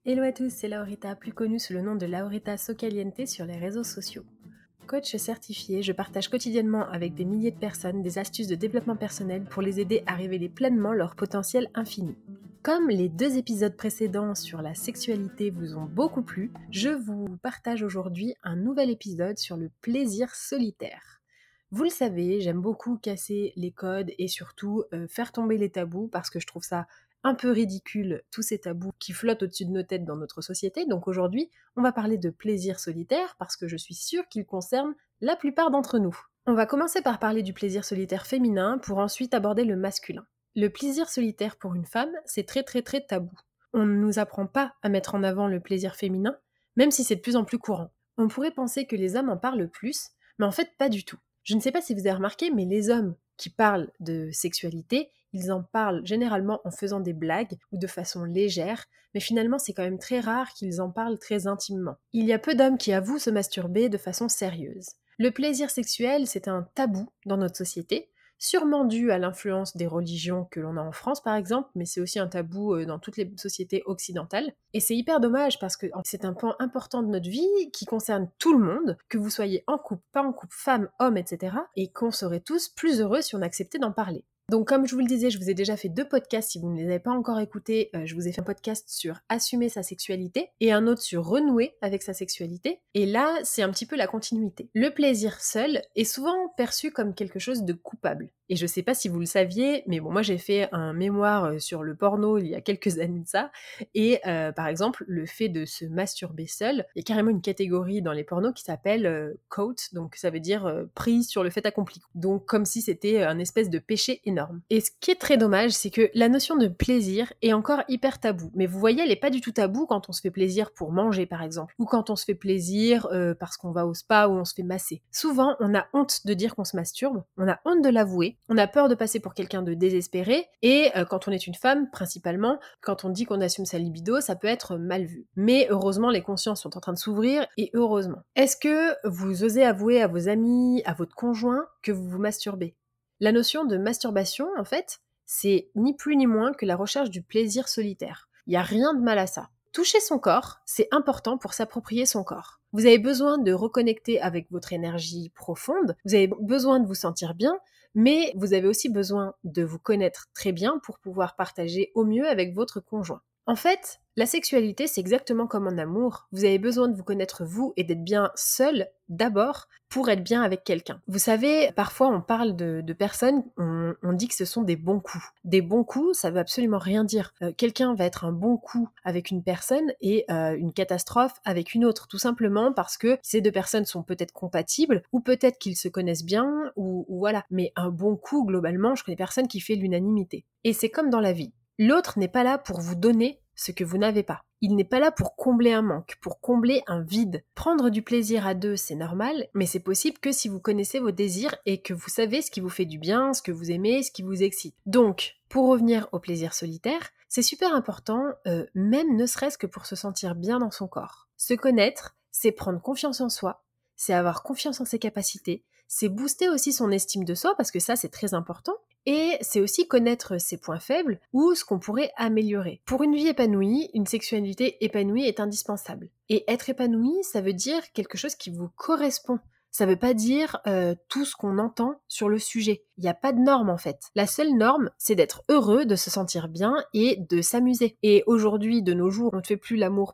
Hello à tous, c'est Laurita, plus connue sous le nom de Laurita Socaliente sur les réseaux sociaux. Coach certifié, je partage quotidiennement avec des milliers de personnes des astuces de développement personnel pour les aider à révéler pleinement leur potentiel infini. Comme les 2 épisodes précédents sur la sexualité vous ont beaucoup plu, je vous partage aujourd'hui un nouvel épisode sur le plaisir solitaire. Vous le savez, j'aime beaucoup casser les codes et surtout faire tomber les tabous parce que je trouve ça un peu ridicule, tous ces tabous qui flottent au-dessus de nos têtes dans notre société. Donc aujourd'hui, on va parler de plaisir solitaire parce que je suis sûre qu'il concerne la plupart d'entre nous. On va commencer par parler du plaisir solitaire féminin pour ensuite aborder le masculin. Le plaisir solitaire pour une femme, c'est très tabou. On ne nous apprend pas à mettre en avant le plaisir féminin, même si c'est de plus en plus courant. On pourrait penser que les hommes en parlent plus, mais en fait pas du tout. Je ne sais pas si vous avez remarqué, mais les hommes qui parlent de sexualité, ils en parlent généralement en faisant des blagues ou de façon légère, mais finalement c'est quand même très rare qu'ils en parlent très intimement. Il y a peu d'hommes qui avouent se masturber de façon sérieuse. Le plaisir sexuel, c'est un tabou dans notre société, sûrement dû à l'influence des religions que l'on a en France par exemple, mais c'est aussi un tabou dans toutes les sociétés occidentales. Et c'est hyper dommage parce que c'est un pan important de notre vie qui concerne tout le monde, que vous soyez en couple, pas en couple, femme, homme, etc. Et qu'on serait tous plus heureux si on acceptait d'en parler. Donc comme je vous le disais, je vous ai déjà fait 2 podcasts, si vous ne les avez pas encore écoutés, je vous ai fait un podcast sur assumer sa sexualité et un autre sur renouer avec sa sexualité. Et là, c'est un petit peu la continuité. Le plaisir seul est souvent perçu comme quelque chose de coupable. Et je sais pas si vous le saviez, mais bon, moi j'ai fait un mémoire sur le porno il y a quelques années de ça, et par exemple, le fait de se masturber seul, il y a carrément une catégorie dans les pornos qui s'appelle quote, donc ça veut dire prise sur le fait accompli. Donc comme si c'était un espèce de péché énorme. Et ce qui est très dommage, c'est que la notion de plaisir est encore hyper tabou. Mais vous voyez, elle est pas du tout tabou quand on se fait plaisir pour manger par exemple, ou quand on se fait plaisir parce qu'on va au spa ou on se fait masser. Souvent, on a honte de dire qu'on se masturbe, on a honte de l'avouer, on a peur de passer pour quelqu'un de désespéré, et quand on est une femme, principalement, quand on dit qu'on assume sa libido, ça peut être mal vu. Mais heureusement, les consciences sont en train de s'ouvrir, et heureusement. Est-ce que vous osez avouer à vos amis, à votre conjoint, que vous vous masturbez ? La notion de masturbation, en fait, c'est ni plus ni moins que la recherche du plaisir solitaire. Il n'y a rien de mal à ça. Toucher son corps, c'est important pour s'approprier son corps. Vous avez besoin de reconnecter avec votre énergie profonde, vous avez besoin de vous sentir bien, mais vous avez aussi besoin de vous connaître très bien pour pouvoir partager au mieux avec votre conjoint. En fait, la sexualité, c'est exactement comme en amour. Vous avez besoin de vous connaître vous et d'être bien seul d'abord pour être bien avec quelqu'un. Vous savez, parfois on parle de personnes, on dit que ce sont des bons coups. Des bons coups, ça veut absolument rien dire. Quelqu'un va être un bon coup avec une personne et une catastrophe avec une autre, tout simplement parce que ces 2 personnes sont peut-être compatibles, ou peut-être qu'ils se connaissent bien, ou voilà. Mais un bon coup, globalement, je connais personne qui fait l'unanimité. Et c'est comme dans la vie. L'autre n'est pas là pour vous donner ce que vous n'avez pas. Il n'est pas là pour combler un manque, pour combler un vide. Prendre du plaisir à 2, c'est normal, mais c'est possible que si vous connaissez vos désirs et que vous savez ce qui vous fait du bien, ce que vous aimez, ce qui vous excite. Donc, pour revenir au plaisir solitaire, c'est super important, même ne serait-ce que pour se sentir bien dans son corps. Se connaître, c'est prendre confiance en soi, c'est avoir confiance en ses capacités, c'est booster aussi son estime de soi, parce que ça c'est très important, et c'est aussi connaître ses points faibles ou ce qu'on pourrait améliorer. Pour une vie épanouie, une sexualité épanouie est indispensable. Et être épanoui, ça veut dire quelque chose qui vous correspond. Ça veut pas dire tout ce qu'on entend sur le sujet. Il n'y a pas de norme en fait. La seule norme, c'est d'être heureux, de se sentir bien et de s'amuser. Et aujourd'hui, de nos jours, on ne fait plus l'amour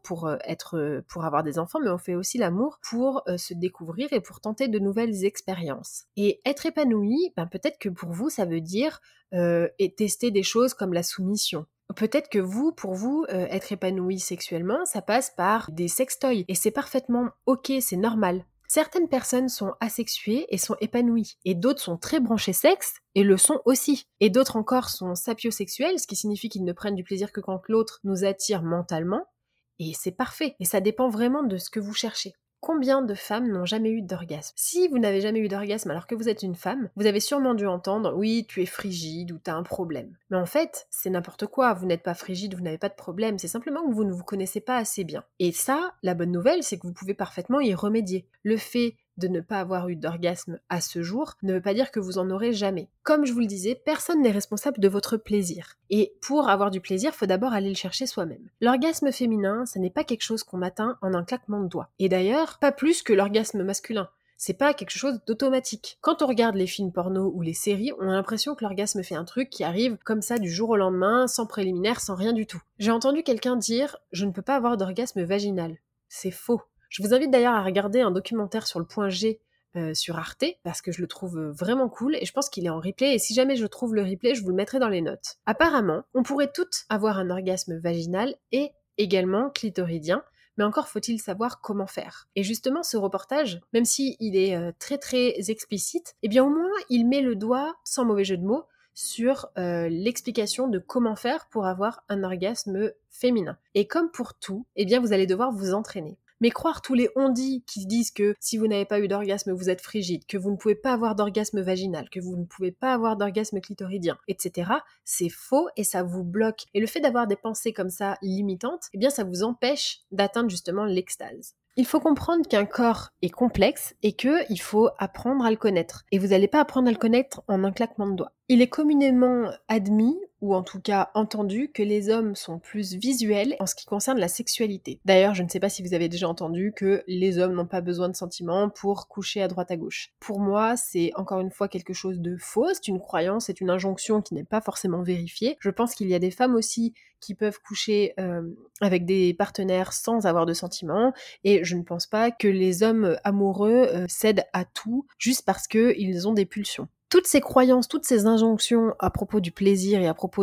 pour avoir des enfants, mais on fait aussi l'amour pour se découvrir et pour tenter de nouvelles expériences. Et être épanoui, peut-être que pour vous, ça veut dire et tester des choses comme la soumission. Peut-être que pour vous, être épanoui sexuellement, ça passe par des sextoys. Et c'est parfaitement ok, c'est normal. Certaines personnes sont asexuées et sont épanouies, et d'autres sont très branchées sexe et le sont aussi. Et d'autres encore sont sapiosexuels, ce qui signifie qu'ils ne prennent du plaisir que quand l'autre nous attire mentalement, et c'est parfait. Et ça dépend vraiment de ce que vous cherchez. Combien de femmes n'ont jamais eu d'orgasme ? Si vous n'avez jamais eu d'orgasme alors que vous êtes une femme, vous avez sûrement dû entendre « oui, tu es frigide » ou « t'as un problème ». Mais en fait, c'est n'importe quoi, vous n'êtes pas frigide, vous n'avez pas de problème, c'est simplement que vous ne vous connaissez pas assez bien. Et ça, la bonne nouvelle, c'est que vous pouvez parfaitement y remédier. Le fait de ne pas avoir eu d'orgasme à ce jour ne veut pas dire que vous en aurez jamais. Comme je vous le disais, personne n'est responsable de votre plaisir. Et pour avoir du plaisir, il faut d'abord aller le chercher soi-même. L'orgasme féminin, ce n'est pas quelque chose qu'on atteint en un claquement de doigts. Et d'ailleurs, pas plus que l'orgasme masculin. C'est pas quelque chose d'automatique. Quand on regarde les films porno ou les séries, on a l'impression que l'orgasme fait un truc qui arrive comme ça du jour au lendemain, sans préliminaire, sans rien du tout. J'ai entendu quelqu'un dire « je ne peux pas avoir d'orgasme vaginal ». C'est faux. Je vous invite d'ailleurs à regarder un documentaire sur le point G sur Arte, parce que je le trouve vraiment cool, et je pense qu'il est en replay, et si jamais je trouve le replay, je vous le mettrai dans les notes. Apparemment, on pourrait toutes avoir un orgasme vaginal et également clitoridien, mais encore faut-il savoir comment faire. Et justement, ce reportage, même s'il est très très explicite, eh bien au moins il met le doigt, sans mauvais jeu de mots, sur l'explication de comment faire pour avoir un orgasme féminin. Et comme pour tout, eh bien vous allez devoir vous entraîner. Mais croire tous les on-dit qui disent que si vous n'avez pas eu d'orgasme, vous êtes frigide, que vous ne pouvez pas avoir d'orgasme vaginal, que vous ne pouvez pas avoir d'orgasme clitoridien, etc., c'est faux et ça vous bloque. Et le fait d'avoir des pensées comme ça limitantes, eh bien ça vous empêche d'atteindre justement l'extase. Il faut comprendre qu'un corps est complexe et qu'il faut apprendre à le connaître. Et vous n'allez pas apprendre à le connaître en un claquement de doigts. Il est communément admis, ou en tout cas entendu, que les hommes sont plus visuels en ce qui concerne la sexualité. D'ailleurs, je ne sais pas si vous avez déjà entendu que les hommes n'ont pas besoin de sentiments pour coucher à droite à gauche. Pour moi, c'est encore une fois quelque chose de faux, c'est une croyance, c'est une injonction qui n'est pas forcément vérifiée. Je pense qu'il y a des femmes aussi qui peuvent coucher avec des partenaires sans avoir de sentiments, et je ne pense pas que les hommes amoureux cèdent à tout juste parce qu'ils ont des pulsions. Toutes ces croyances, toutes ces injonctions à propos du plaisir et à propos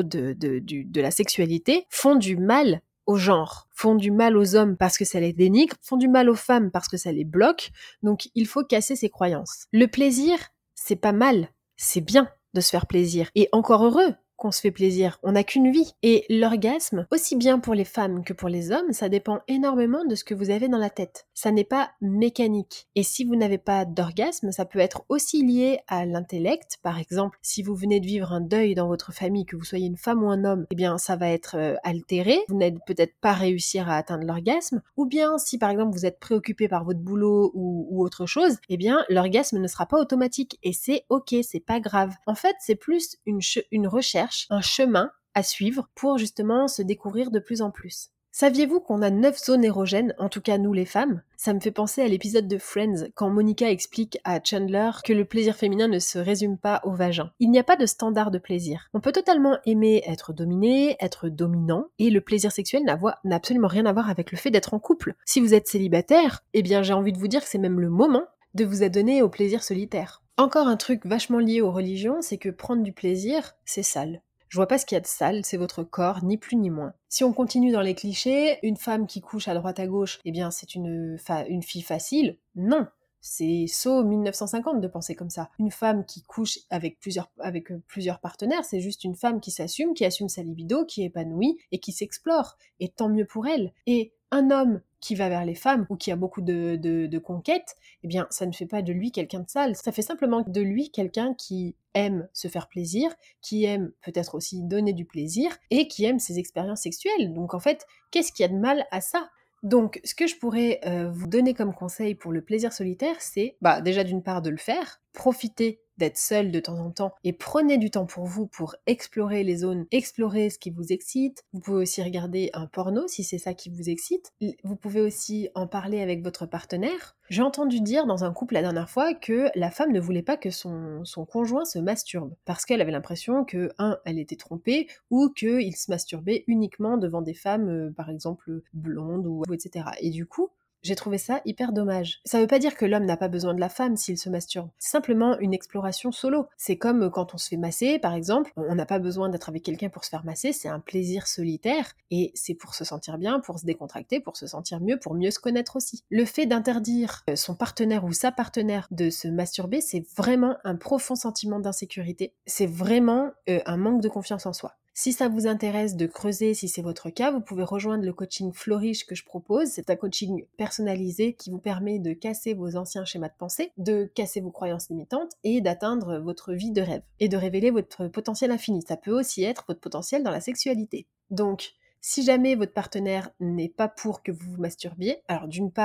de la sexualité font du mal au genre, font du mal aux hommes parce que ça les dénigre, font du mal aux femmes parce que ça les bloque, donc il faut casser ces croyances. Le plaisir, c'est pas mal, c'est bien de se faire plaisir, et encore heureux qu'on se fait plaisir, on n'a qu'une vie. Et l'orgasme, aussi bien pour les femmes que pour les hommes, ça dépend énormément de ce que vous avez dans la tête. Ça n'est pas mécanique. Et si vous n'avez pas d'orgasme, ça peut être aussi lié à l'intellect. Par exemple, si vous venez de vivre un deuil dans votre famille, que vous soyez une femme ou un homme, eh bien ça va être altéré. Vous n'allez peut-être pas réussir à atteindre l'orgasme. Ou bien si par exemple vous êtes préoccupé par votre boulot ou autre chose, eh bien l'orgasme ne sera pas automatique. Et c'est ok, c'est pas grave. En fait, c'est plus une recherche, un chemin à suivre pour justement se découvrir de plus en plus. Saviez-vous qu'on a 9 zones érogènes, en tout cas nous les femmes ? Ça me fait penser à l'épisode de Friends, quand Monica explique à Chandler que le plaisir féminin ne se résume pas au vagin. Il n'y a pas de standard de plaisir. On peut totalement aimer être dominé, être dominant, et le plaisir sexuel n'a absolument rien à voir avec le fait d'être en couple. Si vous êtes célibataire, eh bien j'ai envie de vous dire que c'est même le moment de vous adonner au plaisir solitaire. Encore un truc vachement lié aux religions, c'est que prendre du plaisir, c'est sale. Je vois pas ce qu'il y a de sale, c'est votre corps, ni plus ni moins. Si on continue dans les clichés, une femme qui couche à droite à gauche, eh bien c'est une fille facile. Non, c'est saut 1950 de penser comme ça. Une femme qui couche avec plusieurs partenaires, c'est juste une femme qui assume sa libido, qui est épanouie et qui s'explore. Et tant mieux pour elle. Et un homme qui va vers les femmes ou qui a beaucoup de conquêtes, eh bien ça ne fait pas de lui quelqu'un de sale. Ça fait simplement de lui quelqu'un qui aime se faire plaisir, qui aime peut-être aussi donner du plaisir et qui aime ses expériences sexuelles. Donc en fait, qu'est-ce qu'il y a de mal à ça ? Donc, ce que je pourrais vous donner comme conseil pour le plaisir solitaire, c'est déjà d'une part de le faire, profitez d'être seul de temps en temps et prenez du temps pour vous pour explorer les zones, explorer ce qui vous excite. Vous pouvez aussi regarder un porno si c'est ça qui vous excite. Vous pouvez aussi en parler avec votre partenaire. J'ai entendu dire dans un couple la dernière fois que la femme ne voulait pas que son conjoint se masturbe parce qu'elle avait l'impression que, elle était trompée ou qu'il se masturbait uniquement devant des femmes, par exemple blondes ou etc. Et du coup, j'ai trouvé ça hyper dommage. Ça veut pas dire que l'homme n'a pas besoin de la femme s'il se masturbe. C'est simplement une exploration solo. C'est comme quand on se fait masser, par exemple. On n'a pas besoin d'être avec quelqu'un pour se faire masser, c'est un plaisir solitaire. Et c'est pour se sentir bien, pour se décontracter, pour se sentir mieux, pour mieux se connaître aussi. Le fait d'interdire son partenaire ou sa partenaire de se masturber, c'est vraiment un profond sentiment d'insécurité. C'est vraiment un manque de confiance en soi. Si ça vous intéresse de creuser, si c'est votre cas, vous pouvez rejoindre le coaching Flourish que je propose. C'est un coaching personnalisé qui vous permet de casser vos anciens schémas de pensée, de casser vos croyances limitantes et d'atteindre votre vie de rêve et de révéler votre potentiel infini. Ça peut aussi être votre potentiel dans la sexualité. Donc, si jamais votre partenaire n'est pas pour que vous vous masturbiez, alors d'une part,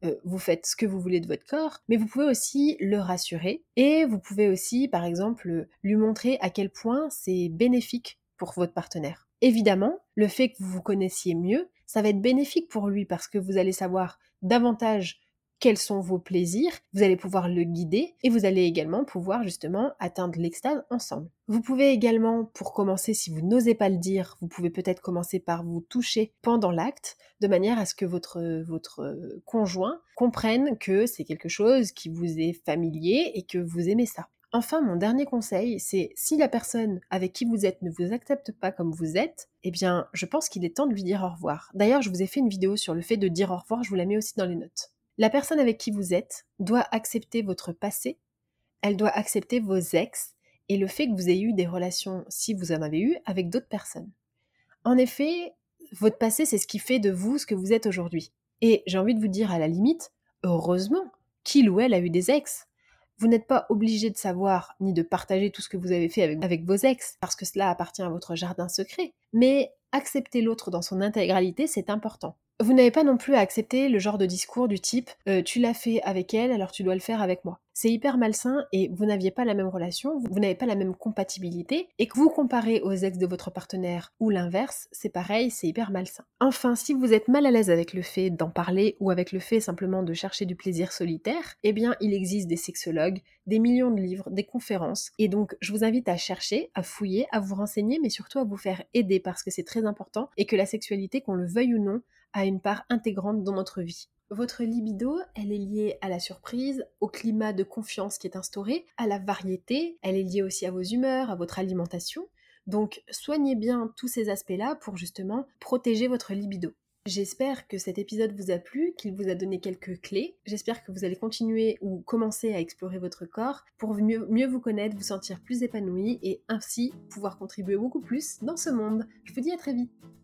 vous faites ce que vous voulez de votre corps, mais vous pouvez aussi le rassurer et vous pouvez aussi, par exemple, lui montrer à quel point c'est bénéfique pour votre partenaire. Évidemment, le fait que vous vous connaissiez mieux, ça va être bénéfique pour lui parce que vous allez savoir davantage quels sont vos plaisirs, vous allez pouvoir le guider et vous allez également pouvoir justement atteindre l'extase ensemble. Vous pouvez également, pour commencer, si vous n'osez pas le dire, vous pouvez peut-être commencer par vous toucher pendant l'acte, de manière à ce que votre conjoint comprenne que c'est quelque chose qui vous est familier et que vous aimez ça. Enfin, mon dernier conseil, c'est si la personne avec qui vous êtes ne vous accepte pas comme vous êtes, eh bien, je pense qu'il est temps de lui dire au revoir. D'ailleurs, je vous ai fait une vidéo sur le fait de dire au revoir, je vous la mets aussi dans les notes. La personne avec qui vous êtes doit accepter votre passé, elle doit accepter vos ex et le fait que vous ayez eu des relations, si vous en avez eu, avec d'autres personnes. En effet, votre passé, c'est ce qui fait de vous ce que vous êtes aujourd'hui. Et j'ai envie de vous dire à la limite, heureusement qu'il ou elle a eu des ex. Vous n'êtes pas obligé de savoir ni de partager tout ce que vous avez fait avec vos ex, parce que cela appartient à votre jardin secret. Mais accepter l'autre dans son intégralité, c'est important. Vous n'avez pas non plus à accepter le genre de discours du type tu l'as fait avec elle, alors tu dois le faire avec moi. C'est hyper malsain et vous n'aviez pas la même relation, vous n'avez pas la même compatibilité, et que vous comparez aux ex de votre partenaire ou l'inverse, c'est pareil, c'est hyper malsain. Enfin, si vous êtes mal à l'aise avec le fait d'en parler ou avec le fait simplement de chercher du plaisir solitaire, eh bien il existe des sexologues, des millions de livres, des conférences, et donc je vous invite à chercher, à fouiller, à vous renseigner, mais surtout à vous faire aider parce que c'est très important et que la sexualité, qu'on le veuille ou non, a une part intégrante dans notre vie. Votre libido, elle est liée à la surprise, au climat de confiance qui est instauré, à la variété, elle est liée aussi à vos humeurs, à votre alimentation. Donc soignez bien tous ces aspects-là pour justement protéger votre libido. J'espère que cet épisode vous a plu, qu'il vous a donné quelques clés. J'espère que vous allez continuer ou commencer à explorer votre corps pour mieux vous connaître, vous sentir plus épanoui et ainsi pouvoir contribuer beaucoup plus dans ce monde. Je vous dis à très vite.